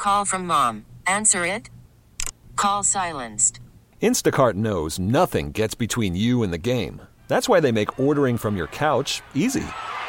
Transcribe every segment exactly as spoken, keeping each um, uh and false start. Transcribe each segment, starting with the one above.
Call from mom. Answer it. Call silenced. Instacart knows nothing gets between you and the game. That's why they make ordering from your couch easy.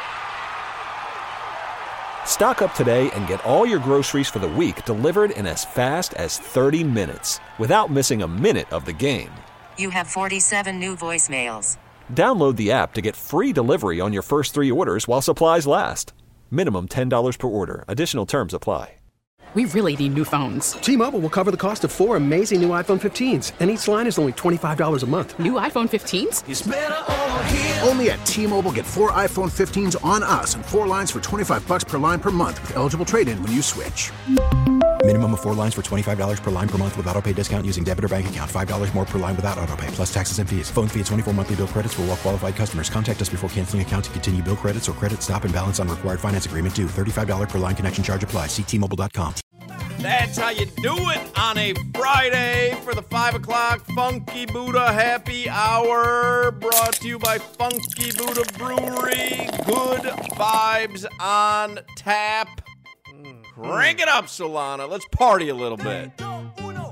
Stock up today and get all your groceries for the week delivered in as fast as thirty minutes without missing a minute of the game. You have forty-seven new voicemails. Download the app to get free delivery on your first three orders while supplies last. Minimum ten dollars per order. Additional terms apply. We really need new phones. T-Mobile will cover the cost of four amazing new iPhone fifteens, and each line is only twenty-five dollars a month. New iPhone fifteens? It's better over here. Only at T-Mobile, get four iPhone fifteens on us and four lines for twenty-five bucks per line per month with eligible trade-in when you switch. Minimum of four lines for twenty-five dollars per line per month with autopay discount using debit or bank account. five dollars more per line without autopay, plus taxes and fees. Phone fee at twenty-four monthly bill credits for well-qualified customers. Contact us before canceling account to continue bill credits or credit stop and balance on required finance agreement due. thirty-five dollars per line connection charge applies. See T Mobile dot com. That's how you do it on a Friday for the five o'clock Funky Buddha Happy Hour, brought to you by Funky Buddha Brewery. Good vibes on tap. Crank it up, Solana. Let's party a little bit. I'm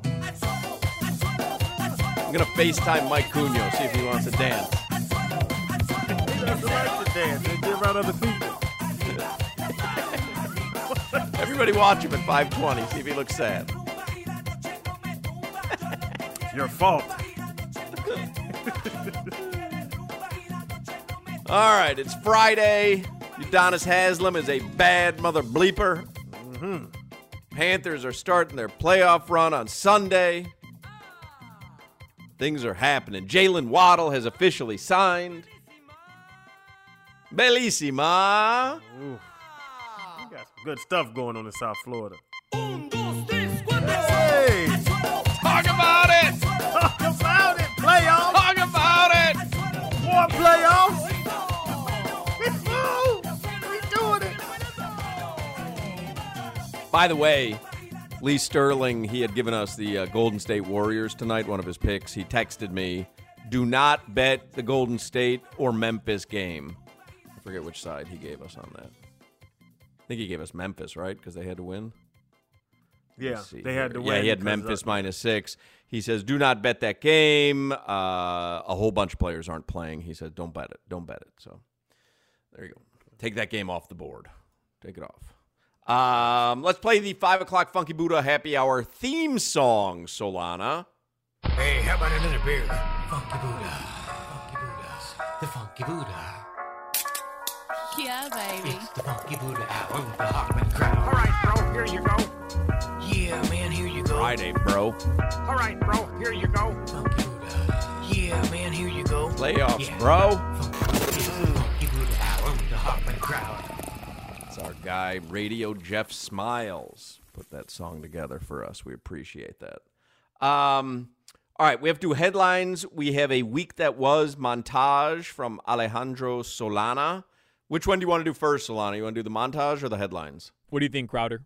going to FaceTime Mike Cunio, see if he wants to dance. He doesn't like to dance. They get around other people. Everybody watch him at five twenty. See if he looks sad. Your fault. All right, it's Friday. Udonis Haslem is a bad mother bleeper. Mm-hmm. Panthers are starting their playoff run on Sunday. Things are happening. Jalen Waddle has officially signed. Bellissima. Ooh. You got some good stuff going on in South Florida. Hey! Talk about it! Talk about it! Playoffs! Talk about it! More playoffs! We doing it! By the way, Lee Sterling, he had given us the uh, Golden State Warriors tonight, one of his picks. He texted me, do not bet the Golden State or Memphis game. I forget which side he gave us on that. I think he gave us Memphis, right? Because they had to win. Yeah, they had to yeah, win. Yeah, he had Memphis uh, minus six. He says, do not bet that game. Uh, a whole bunch of players aren't playing. He said, don't bet it. Don't bet it. So there you go. Take that game off the board. Take it off. Um, let's play the five o'clock Funky Buddha Happy Hour theme song, Solana. Hey, how about another beer? Funky Buddha. Funky Buddhas. The Funky Buddha. Yeah, baby. It's the Funky Buddha hour with the Hawkman crowd. All right, bro, here you go. Yeah, man, here you go. Friday, bro. All right, bro, here you go. Funky Buddha. Yeah, man, here you go. Playoffs, yeah. bro. Funky, it's the Funky Buddha hour with the Hawkman crowd. It's our guy, Radio Jeff Smiles, put that song together for us. We appreciate that. Um, all right, we have two headlines. We have a week that was montage from Alejandro Solana. Which one do you want to do first, Solana? You want to do the montage or the headlines? What do you think, Crowder?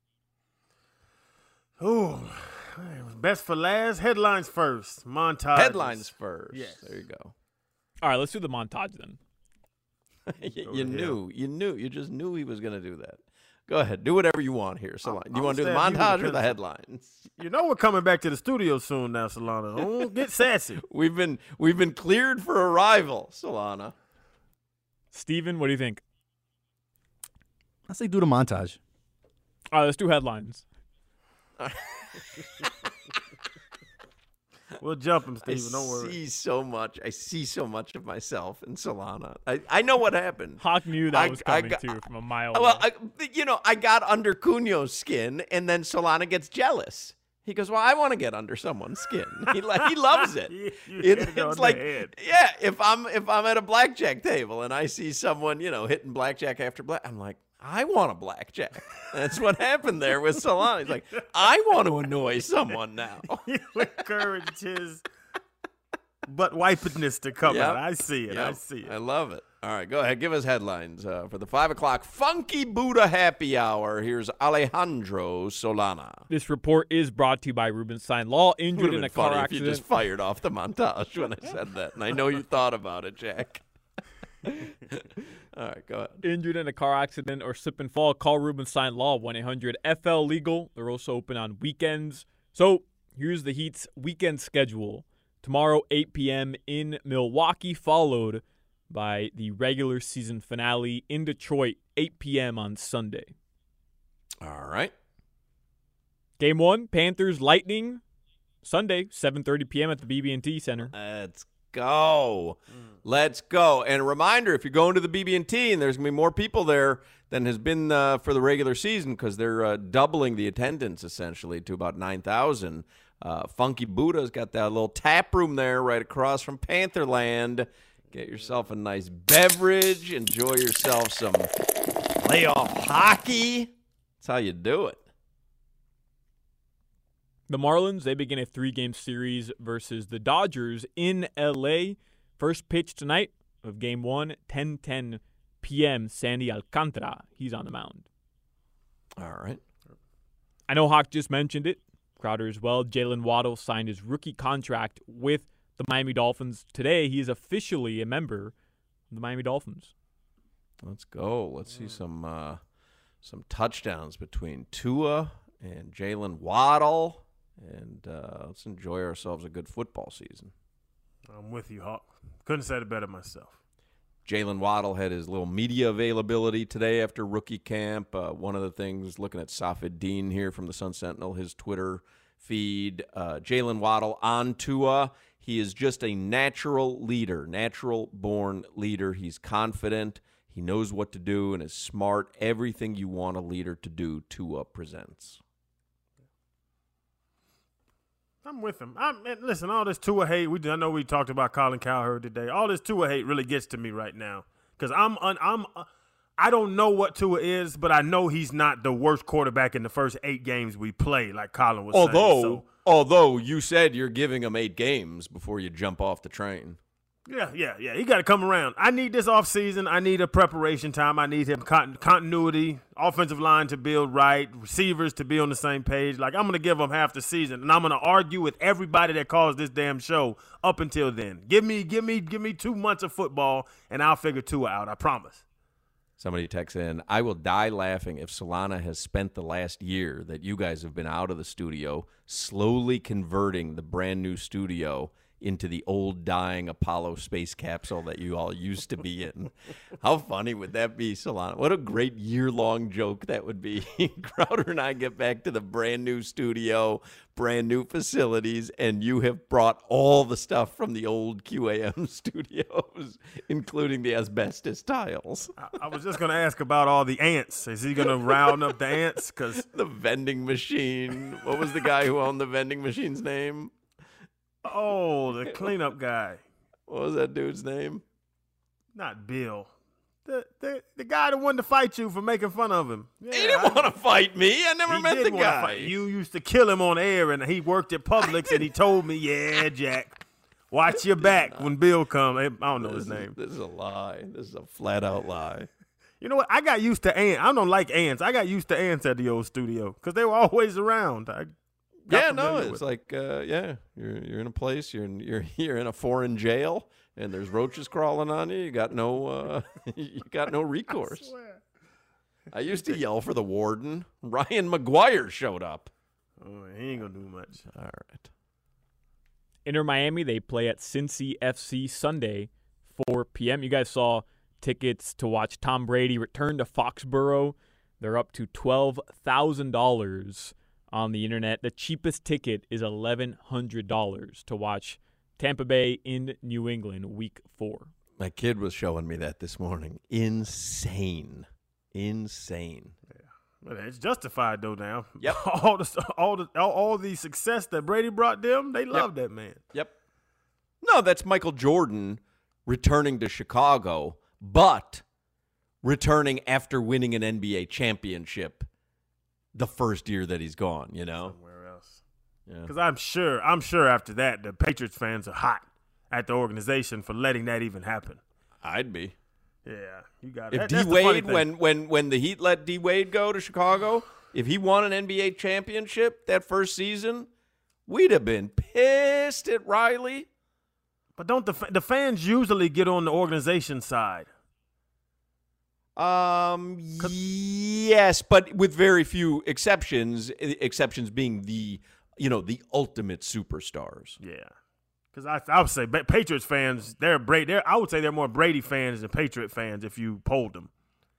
Ooh, best for last. Headlines first. Montage. Headlines first. Yes. There you go. All right, let's do the montage then. you you knew. You knew. You just knew he was going to do that. Go ahead. Do whatever you want here, Solana. Do you want to do the montage or the headlines? You know we're coming back to the studio soon now, Solana. Don't get sassy. We've been we've been cleared for arrival, Solana. Steven, what do you think? I say do the montage. All right, let's do headlines. We'll jump him, Steven. I Don't worry. I see so much. I see so much of myself in Solana. I, I know what happened. Hawk knew that I, was coming, got, too, from a mile well, away. I, you know, I got under Cunio's skin, and then Solana gets jealous. He goes, well, I want to get under someone's skin. He like he loves it. you, you it it it's like, yeah, if I'm if I'm at a blackjack table and I see someone, you know, hitting blackjack after black, I'm like, I want a blackjack. That's what happened there with Solana. He's like, I want to annoy someone now. You encourage his butt wipedness to come Yep. out. I see it. Yep. I see it. I love it. All right, go ahead. Give us headlines uh, for the five o'clock Funky Buddha Happy Hour. Here's Alejandro Solana. This report is brought to you by Rubenstein Law, injured in a car funny accident. If you just fired off the montage when I said that, and I know you thought about it, Jack. All right, go ahead. Injured in a car accident or slip and fall, call Rubenstein Law, one eight hundred F L Legal. They're also open on weekends. So here's the Heat's weekend schedule. Tomorrow, eight p.m. in Milwaukee, followed by the regular season finale in Detroit, eight p.m. on Sunday. All right. Game one, Panthers Lightning, Sunday, seven thirty p.m. at the B B and T Center. Let's go. Let's go. And a reminder, if you're going to the B B and T and there's going to be more people there than has been uh, for the regular season because they're uh, doubling the attendance essentially to about nine thousand. Uh, Funky Buddha's got that little tap room there right across from Pantherland. Get yourself a nice beverage. Enjoy yourself some playoff hockey. That's how you do it. The Marlins, they begin a three-game series versus the Dodgers in L A. First pitch tonight of Game one, ten ten p.m. Sandy Alcantara. He's on the mound. All right. I know Hawk just mentioned it. Crowder as well. Jalen Waddle signed his rookie contract with the Miami Dolphins. Today, he is officially a member of the Miami Dolphins. Let's go. Let's see some uh, some touchdowns between Tua and Jalen Waddle. And uh, let's enjoy ourselves a good football season. I'm with you, Hawk. Couldn't say it better myself. Jalen Waddle had his little media availability today after rookie camp. Uh, one of the things, looking at Safed Dean here from the Sun Sentinel, his Twitter feed, uh, Jalen Waddle on Tua. He is just a natural leader, natural-born leader. He's confident. He knows what to do and is smart. Everything you want a leader to do, Tua presents. I'm with him. I'm, and listen, all this Tua hate, we I know we talked about Colin Cowherd today. All this Tua hate really gets to me right now because I'm un, I'm uh, I don't know what Tua is, but I know he's not the worst quarterback in the first eight games we play, like Colin was although, saying. So, although you said you're giving him eight games before you jump off the train. Yeah, yeah, yeah. He got to come around. I need this offseason. I need a preparation time. I need him con- continuity, offensive line to build right, receivers to be on the same page. Like, I'm going to give him half the season, and I'm going to argue with everybody that calls this damn show up until then. Give me, give me, give me two months of football, and I'll figure Tua out. I promise. Somebody texts in, I will die laughing if Solana has spent the last year that you guys have been out of the studio slowly converting the brand new studio into the old dying Apollo space capsule that you all used to be in. How funny would that be, Solana? What a great year-long joke that would be. Crowder and I get back to the brand new studio, brand new facilities, and you have brought all the stuff from the old Q A M studios, including the asbestos tiles. I, I was just going to ask about all the ants. Is he going to round up the ants? 'Cause the vending machine. What was the guy who owned the vending machine's name? Oh, the cleanup guy. What was that dude's name? Not Bill. The the the guy that wanted to fight you for making fun of him. Yeah, he didn't want to fight me. I never he met did the wanna guy. Fight. You used to kill him on air, and he worked at Publix, and he told me, yeah, Jack, watch your back when Bill comes. I don't know this his is, name. This is a lie. This is a flat-out lie. You know what? I got used to ants. I don't like ants. I got used to ants at the old studio because they were always around. I Yeah, no, it's like, uh, yeah, you're you're in a place, you're in, you're you're in a foreign jail, and there's roaches crawling on you. You got no, uh, you got no recourse. I swear. I used to yell for the warden. Ryan McGuire showed up. Oh, he ain't gonna do much. All right. Inter Miami, they play at Cincy F C Sunday, four p.m. You guys saw tickets to watch Tom Brady return to Foxborough. They're up to twelve thousand dollars on the internet. The cheapest ticket is eleven hundred dollars to watch Tampa Bay in New England week four. My kid was showing me that this morning. Insane. Insane. Yeah. But it's justified though now. Yep. all the all the all, all the success that Brady brought them, they love yep. that man. Yep. No, that's Michael Jordan returning to Chicago, but returning after winning an N B A championship the first year that he's gone, you know? Somewhere else. Yeah. Because I'm sure, I'm sure after that, the Patriots fans are hot at the organization for letting that even happen. I'd be. Yeah, you got it. If that, D-Wade, when, when, when the Heat let D-Wade go to Chicago, if he won an N B A championship that first season, we'd have been pissed at Riley. But don't the the fans usually get on the organization side? Um. Yes, but with very few exceptions. Exceptions being the you know the ultimate superstars. Yeah, because I I would say Patriots fans they're Brady. They're, I would say they're more Brady fans than Patriot fans if you polled them.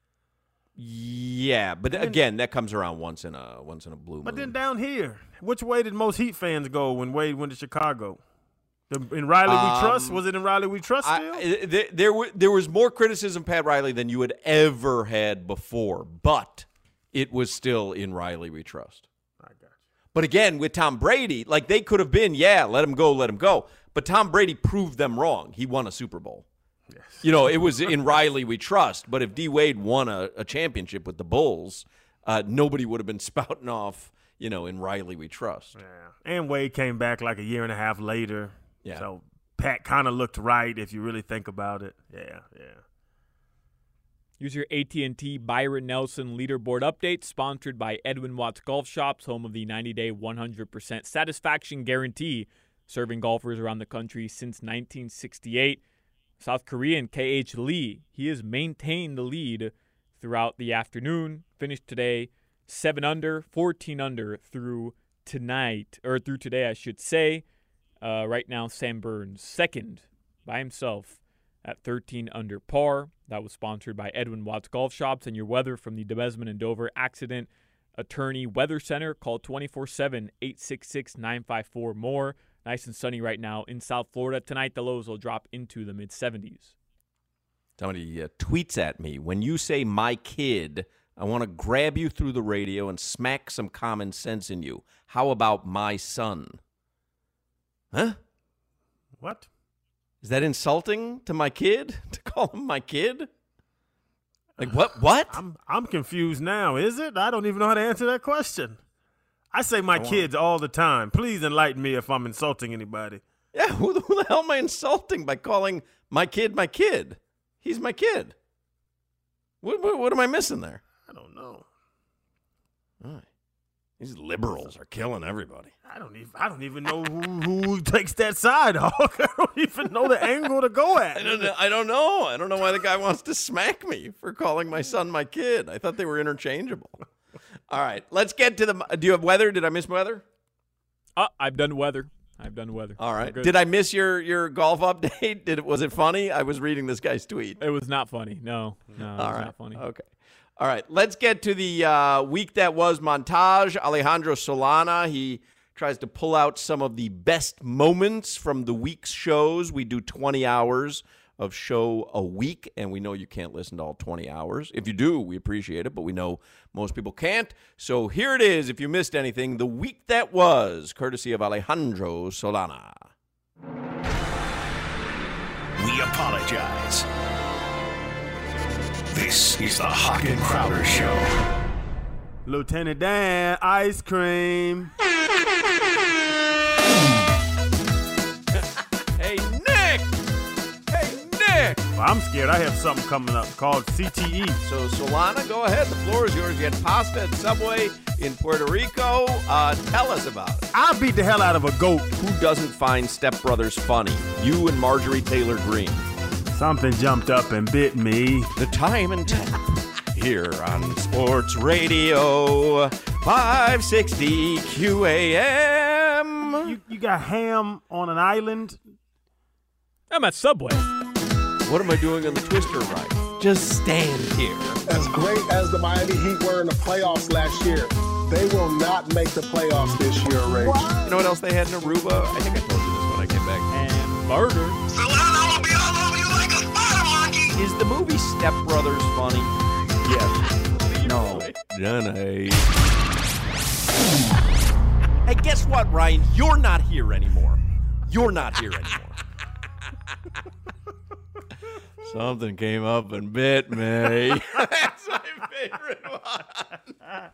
Yeah, but then, again, that comes around once in a once in a blue moon. But then down here, which way did most Heat fans go when Wade went to Chicago? The, in Riley um, we trust? Was it in Riley we trust still? I, there, there, there was more criticism of Pat Riley than you had ever had before, but it was still in Riley we trust. I got you. But again, with Tom Brady, like they could have been, yeah, let him go, let him go. But Tom Brady proved them wrong. He won a Super Bowl. Yes. You know, it was in Riley we trust. But if D. Wade won a, a championship with the Bulls, uh, nobody would have been spouting off, you know, in Riley we trust. Yeah. And Wade came back like a year and a half later. Yeah. So Pat kind of looked right if you really think about it. Yeah, yeah. Use your A T and T Byron Nelson leaderboard update, sponsored by Edwin Watts Golf Shops, home of the ninety-day one hundred percent satisfaction guarantee, serving golfers around the country since nineteen sixty-eight. South Korean K H Lee, he has maintained the lead throughout the afternoon, finished today seven under, fourteen under through tonight, or through today, I should say. Uh, right now, Sam Burns, second by himself at thirteen under par. That was sponsored by Edwin Watts Golf Shops. And your weather from the DeBesman and Dover Accident Attorney Weather Center. Call two four seven, eight six six, nine five four more. Nice and sunny right now in South Florida. Tonight, the lows will drop into the mid-seventies. Somebody uh, tweets at me, when you say my kid, I want to grab you through the radio and smack some common sense in you. How about my son? Huh? What? Is that insulting to my kid to call him my kid? Like what? What? I'm I'm confused now. Is it? I don't even know how to answer that question. I say my I kids all the time. Please enlighten me if I'm insulting anybody. Yeah, who the, who the hell am I insulting by calling my kid my kid? He's my kid. What what, what am I missing there? I don't know. All right. These liberals are killing everybody. I don't even I don't even know who, who takes that side, Hawk. I don't even know the angle to go at. I don't know. I don't know. I don't know why the guy wants to smack me for calling my son my kid. I thought they were interchangeable. All right, let's get to the. Do you have weather? Did I miss weather? Uh, I've done weather. I've done weather. All right. Did I miss your, your golf update? Did it was it funny? I was reading this guy's tweet. It was not funny. No, no, it All was right. not funny. Okay. All right, let's get to the uh, week that was montage. Alejandro Solana, he tries to pull out some of the best moments from the week's shows. We do twenty hours of show a week, and we know you can't listen to all twenty hours. If you do, we appreciate it, but we know most people can't. So here it is, if you missed anything, the week that was, courtesy of Alejandro Solana. We apologize. This is the Hawk and Crowder Show. Lieutenant Dan, ice cream. Hey, Nick! Hey, Nick! Well, I'm scared. I have something coming up called C T E. So, Solana, go ahead. The floor is yours. You had pasta at Subway in Puerto Rico. Uh, tell us about it. I beat the hell out of a goat. Who doesn't find Step Brothers funny? You and Marjorie Taylor Greene. Something jumped up and bit me. The time and time here on Sports Radio five sixty Q A M. You, you got ham on an island? I'm at Subway. What am I doing on the Twister ride? Just stand here. As great as the Miami Heat were in the playoffs last year, they will not make the playoffs this year, Ray. You know what else they had in Aruba? I think I told you this when I came back. Hamburger. Solana will be all over you like a spider monkey. Is the movie Step Brothers funny? Yes. No. Johnny. Hey, guess what, Ryan? You're not here anymore. You're not here anymore. Something came up and bit me. That's my favorite one.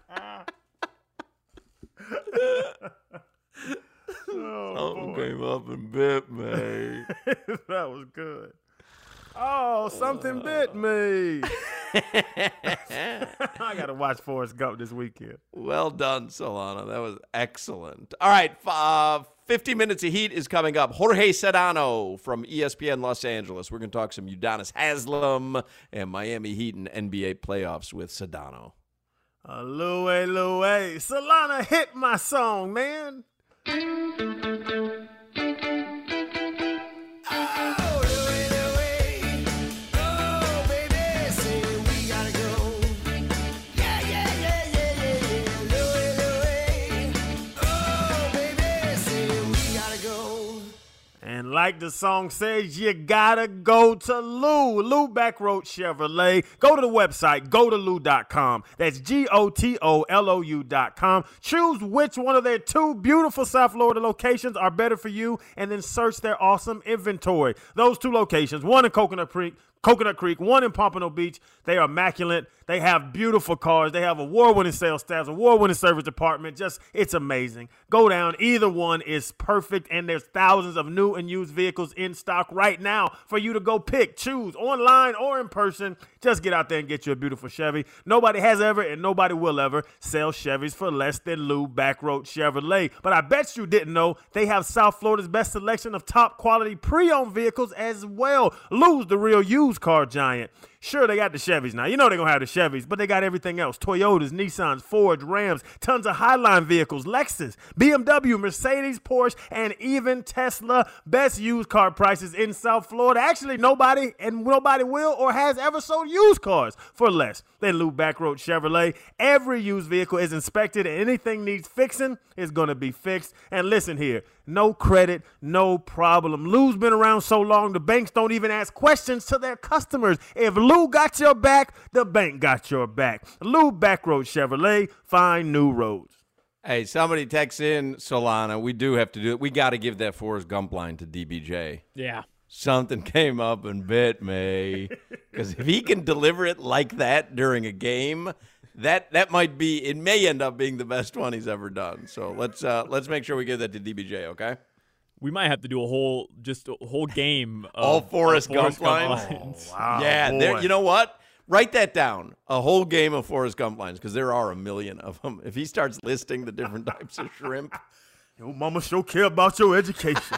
Oh, Something boy. came up and bit me. That was good. Oh, something uh, bit me. I got to watch Forrest Gump this weekend. Well done, Solana. That was excellent. All right, uh, fifty minutes of heat is coming up. Jorge Sedano from E S P N Los Angeles. We're going to talk some Udonis Haslem and Miami Heat and N B A playoffs with Sedano. Uh, Louie, Louie. Solana, hit my song, man. And like the song says, you gotta go to Lou. Lou Backroad Chevrolet. Go to the website, go to lou dot com. That's G O T O L O U dot com. Choose which one of their two beautiful South Florida locations are better for you, and then search their awesome inventory. Those two locations, one in Coconut Creek, Coconut Creek, one in Pompano Beach. They are immaculate. They have beautiful cars. They have award-winning sales staffs, award-winning service department. Just, it's amazing. Go down. Either one is perfect, and there's thousands of new and used vehicles in stock right now for you to go pick, choose, online or in person. Just get out there and get you a beautiful Chevy. Nobody has ever, and nobody will ever, sell Chevys for less than Lou Backroad Chevrolet. But I bet you didn't know they have South Florida's best selection of top-quality pre-owned vehicles as well. Lou's the real used car giant. Sure, they got the Chevys now. You know they're going to have the Chevys, but they got everything else. Toyotas, Nissans, Fords, Rams, tons of Highline vehicles, Lexus, B M W, Mercedes, Porsche, and even Tesla. Best used car prices in South Florida. Actually, nobody and nobody will or has ever sold used cars for less than Lou Backroad Chevrolet. Every used vehicle is inspected, and anything needs fixing is going to be fixed. And listen here, no credit, no problem. Lou's been around so long, the banks don't even ask questions to their customers. If Lou got your back, the bank got your back. Lou Backroad Chevrolet, find new roads. Hey, somebody texts in, Solana. We do have to do it. We got to give that Forrest Gump line to D B J. Yeah. Something came up and bit me. Because if he can deliver it like that during a game, that that might be, it may end up being the best one he's ever done. So let's uh, let's make sure we give that to D B J, okay? We might have to do a whole, just a whole game of all Forrest, of Gump, Forrest lines. Gump lines. Oh, wow, yeah, there, you know what? Write that down. A whole game of Forrest Gump lines, because there are a million of them. If he starts listing the different types of shrimp. Your mama sure care about your education.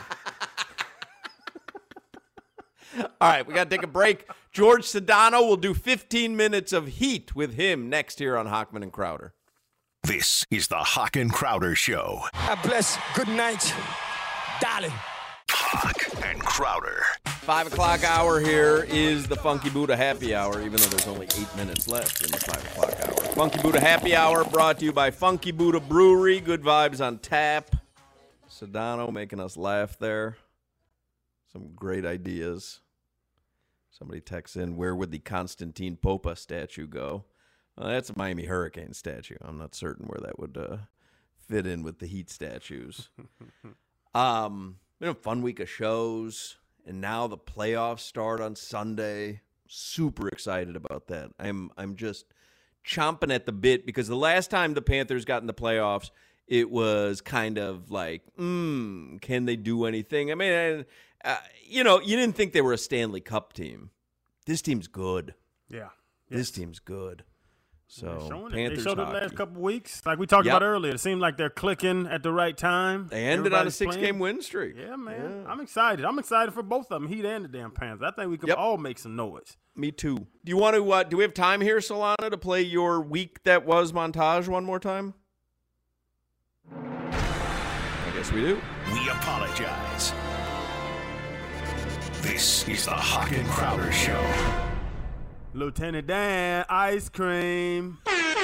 All right, we got to take a break. George Sedano will do fifteen minutes of heat with him next here on Hochman and Crowder. This is the Hawk and Crowder Show. God bless. Good night, darling. Hawk and Crowder. Five o'clock hour here is the Funky Buddha Happy Hour, even though there's only eight minutes left in the five o'clock hour. Funky Buddha Happy Hour brought to you by Funky Buddha Brewery. Good vibes on tap. Sedano making us laugh there. Some great ideas. Somebody texts in, where would the Constantine Popa statue go? Well, that's a Miami Hurricane statue. I'm not certain where that would uh, fit in with the Heat statues. um, been a fun week of shows, and now the playoffs start on Sunday. Super excited about that. I'm I'm just chomping at the bit, because the last time the Panthers got in the playoffs, it was kind of like, hmm, can they do anything? I mean, uh, you know, you didn't think they were a Stanley Cup team. This team's good. Yeah. This yes. team's good. So, Panthers They showed hockey. it the last couple weeks. Like we talked yep. about earlier, it seemed like they're clicking at the right time. They ended on a six-game win streak. Yeah, man. Yeah. I'm excited. I'm excited for both of them, Heat and the damn Panthers. I think we can yep. all make some noise. Me too. Do you want to, uh, do we have time here, Solana, to play your week that was montage one more time? I guess we do. We apologize. This is the Hawk and Crowder Show. Lieutenant Dan, ice cream.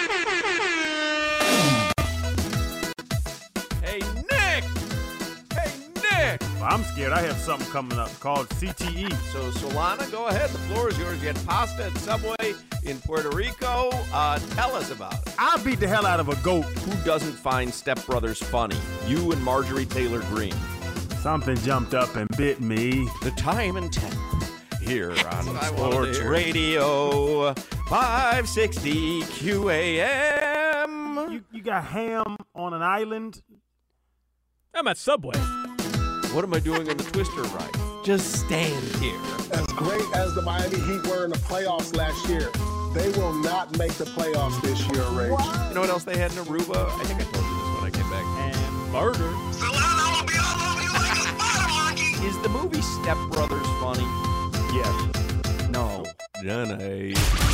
Hey, Nick! Hey, Nick! Well, I'm scared. I have something coming up called C T E. So, Solana, go ahead. The floor is yours. You had pasta at Subway in Puerto Rico. Uh, tell us about it. I beat the hell out of a goat. Who doesn't find Step Brothers funny? You and Marjorie Taylor Greene. Something jumped up and bit me. The time and temp here on Sports Radio five sixty Q A M. You, you got ham on an island? I'm at Subway. What am I doing on the Twister ride? Just stand here. As great as the Miami Heat were in the playoffs last year, They will not make the playoffs this year, Rage. You know what else they had in Aruba? I think I told you this when I came back. And burger. Solana will be all over you like a spider monkey. Is the movie Step Brothers funny? Yes. No. Johnny.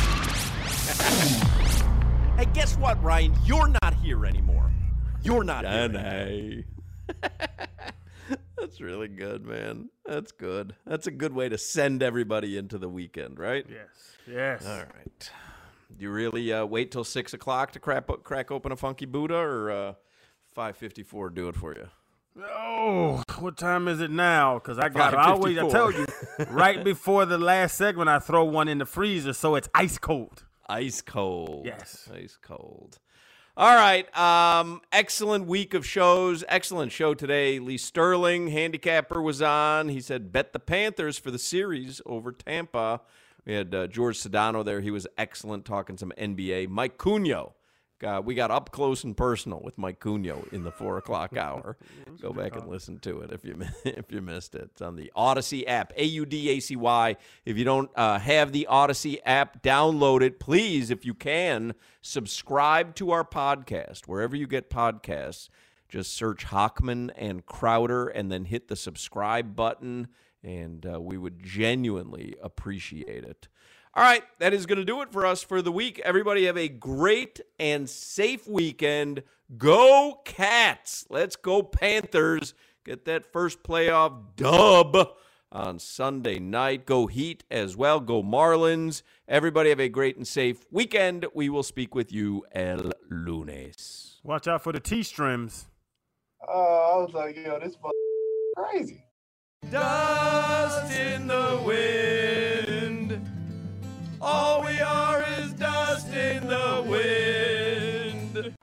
Hey, guess what, Ryan? You're not here anymore. You're not Johnny. Here. That's really good, man. That's good. That's a good way to send everybody into the weekend, right? Yes. Yes. All right. Do you really uh, wait till six o'clock to crack, crack open a Funky Buddha, or uh, five fifty-four do it for you? Oh, what time is it now? Because I got I always, I tell you, right before the last segment, I throw one in the freezer so it's ice cold. Ice cold. Yes. Ice cold. All right. Um, excellent week of shows. Excellent show today. Lee Sterling, handicapper, was on. He said, bet the Panthers for the series over Tampa. We had uh, George Sedano there. He was excellent, talking some N B A. Mike Cunio. Uh, we got up close and personal with Mike Cunio in the four o'clock hour. Go back and listen to it if you if you missed it. It's on the Odyssey app, A U D A C Y. If you don't uh, have the Odyssey app, download it. Please, if you can, subscribe to our podcast. Wherever you get podcasts, just search Hochman and Crowder and then hit the subscribe button, and uh, we would genuinely appreciate it. All right, that is going to do it for us for the week. Everybody have a great and safe weekend. Go Cats. Let's go Panthers. Get that first playoff dub on Sunday night. Go Heat as well. Go Marlins. Everybody have a great and safe weekend. We will speak with you el lunes. Watch out for the T-Strims. Oh, I was like, yo, this fuck crazy. Dust in the wind. All we are is dust in the wind.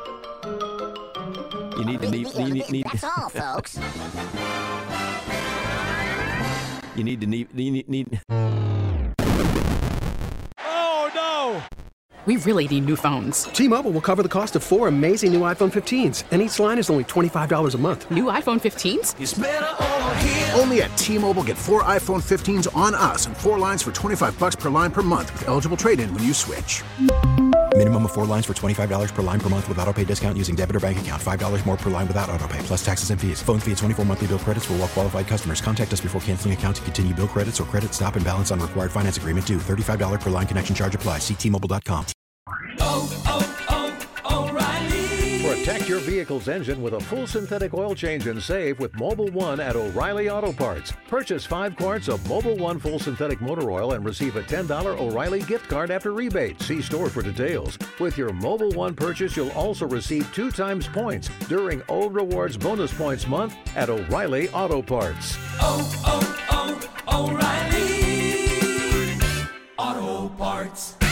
You need to need, need, need. That's all, folks. You need to need, need, need. Oh, no. We really need new phones. T-Mobile will cover the cost of four amazing new iPhone fifteens, and each line is only twenty-five dollars a month. New iPhone fifteens? It's better over here. Only at T-Mobile, get four iPhone fifteens on us and four lines for twenty-five bucks per line per month with eligible trade-in when you switch. Minimum of four lines for twenty-five dollars per line per month with autopay discount using debit or bank account. five dollars more per line without autopay, plus taxes and fees. Phone fee at twenty-four monthly bill credits for well-qualified customers. Contact us before canceling account to continue bill credits or credit stop and balance on required finance agreement due. thirty-five dollars per line connection charge applies. See T Mobile dot com. Oh, oh, oh, O'Reilly. Protect your vehicle's engine with a full synthetic oil change and save with Mobil one at O'Reilly Auto Parts. Purchase five quarts of Mobil one full synthetic motor oil and receive a ten dollars O'Reilly gift card after rebate. See store for details. With your Mobil one purchase, you'll also receive two times points during O Rewards Bonus Points Month at O'Reilly Auto Parts. Oh, oh, oh, O'Reilly Auto Parts.